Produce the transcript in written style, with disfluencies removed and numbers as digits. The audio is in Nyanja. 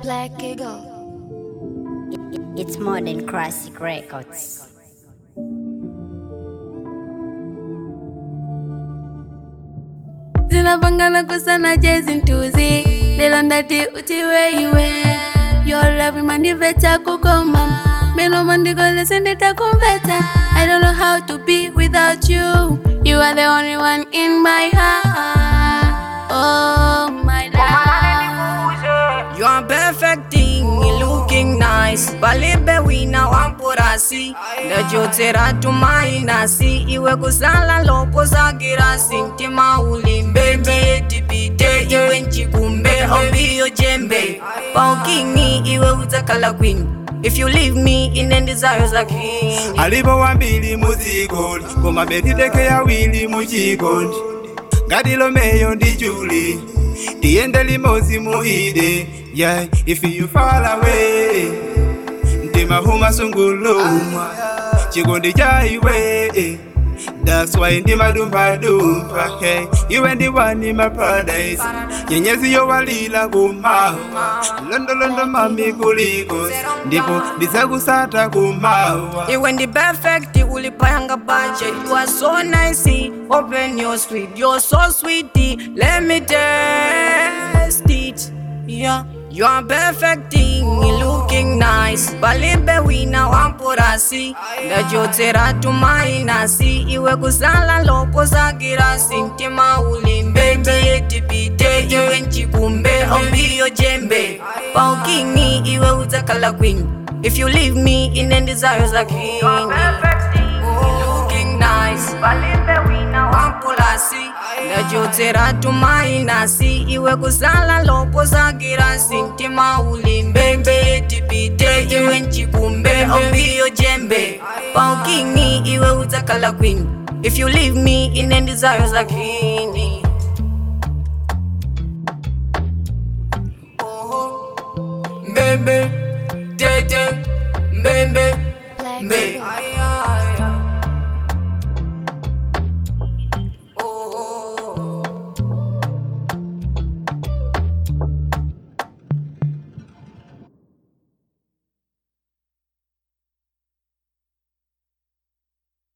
Black Eagle. It's more than classic records. Zinapangana kusana jezi ntuzi lelo ndati utiwe iwe Your maniveta kukoma Melo mandigole sendita kumveta I don't know how to be without you You are the only one in my heart Oh my love You are perfecting, looking nice Balibe wina wampurasi Ndajotera tumainasi Iwe kusala lopo za girasi Ntima ulimbebe tipite Iwe nchikumbe ombiyo jembe Paukini iwe utakala queen If you leave me in the desires like king Alibo wambili muzikondi Koma betideke ya wili mujikondi Gadilo meyo ndi Julie Tiende limozi muhide Yeah, if you fall away Ntima huma sunguluma Chikondi jaiwe That's why ndima dumpa dumpa Hey, you and the one in my paradise Nyenyezi yo walila kumawa Londo londo mami kuliko Ndipo bisakusata kumawa You and the perfect ulipayanga budget You are so nice, open your sweet You're so sweetie, let me taste it Yeah, you are perfecting, looking nice Balibe wina wampurasi Ndajotera tumainasi Iwe kusala lopo za girasi Ntima ulimbebe tipite Iwe nchikumbe ombiyo jembe Paukini iwe utakala queen If you leave me in the desires like king You are perfecting, looking nice Balibe wina wampurasi Ndajotera tumainasi Iwe kusala lopo za girasi Ntima ulimbebe tipite Iwe nchikumbe ombiyo jembe Paukini iwe utakala queen If you leave me in the desires like king Mbembe, tete, mbembe, Black mbe Eagle.